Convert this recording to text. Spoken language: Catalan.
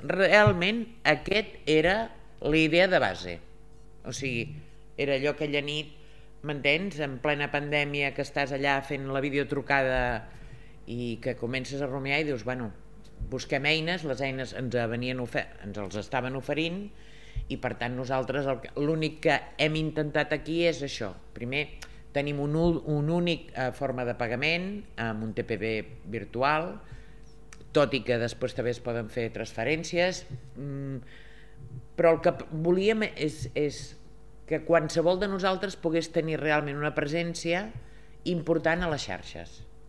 realment aquest era la idea de base. O sigui, era allò aquella nit, m'entens, en plena pandèmia, que estàs allà fent la videotrucada i que comences a rumiar i dius, bueno, busquem eines, les eines ens els estaven oferint i per tant nosaltres l'únic que hem intentat aquí és això. Primer tenim un únic forma de pagament amb un TPV virtual, tot i que després també es poden fer transferències, però el que volíem és que qualsevol de nosaltres pogués tenir realment una presència important a les xarxes.